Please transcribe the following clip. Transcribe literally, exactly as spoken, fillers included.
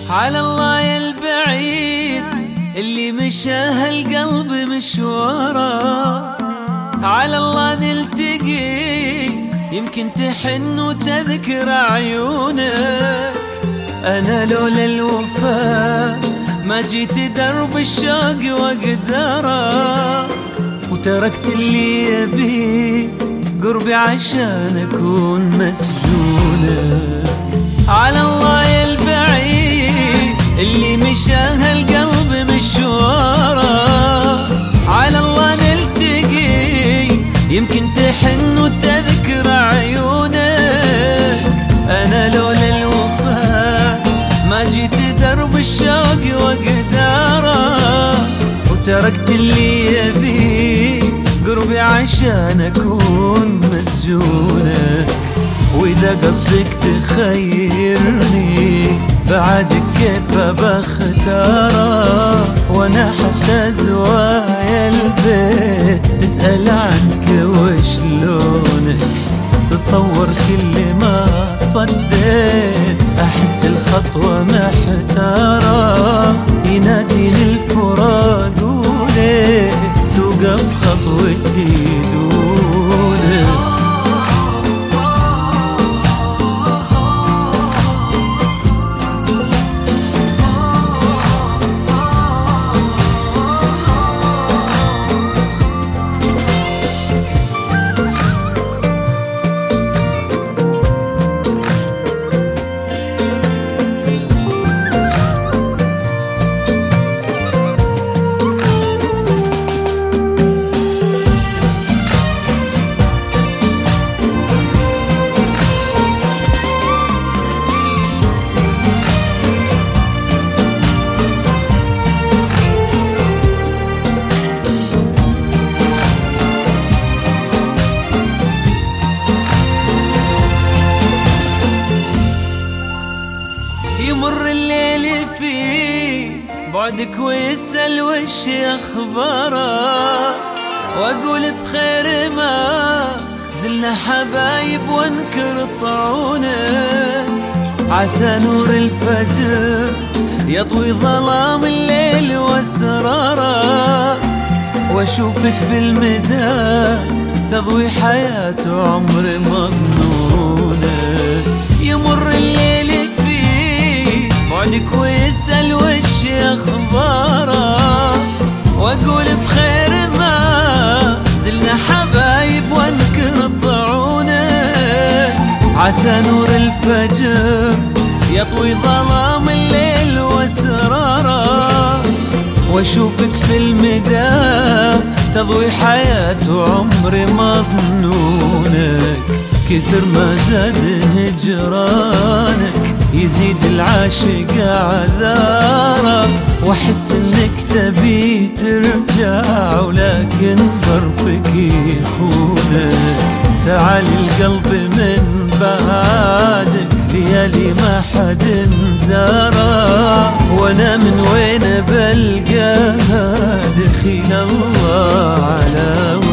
على الله يا البعيد اللي مشاه القلب مشواره، على الله نلتقي يمكن تحن وتذكر عيونك. أنا لولا الوفاء ما جيت درب الشوق وقدره، وتركت اللي يبي قربي عشان أكون مسجونك. على الله يا البعيد اللي مشاه القلب مشواره، على الله نلتقي يمكن تحن وتذكر عيونك. أنا لولا الوفاء ما جيت درب الشوق وقداره، وتركت اللي يبي قربي عشان أكون مسجونك. وإذا قصدك تخيرني بعدك كيف بختاره، وأنا حتى زوايا البيت تسأل عنك وشلونك. تصور كل ما صديت أحس الخطوة محتارة، يناديني الفراق وليه توقف خطوتي دونك. يمر الليل في بعدك ويسأل وش أخباره، وأقول بخير ما زلنا حبايب وانكر طعونك. عسى نور الفجر يطوي ظلام الليل واسراره، واشوفك في المدى تضوي حياة عمر مظنونك. يمر الليل بعدك ويسأل وش أخباره، وأقول بخير ما زلنا حبايب وانكر طعونك. عسى نور الفجر يطوي ظلام الليل واسراره، واشوفك في المدى تضوي حياة عمر مظنونك. كثر ما زاد هجرانك يزيد العاشق عذاره، واحس انك تبي ترجع ولكن ظرفك يخونك. تعال القلب من بعدك ليالي ما حد زاره، وانا من وين بلقاها دخيل الله على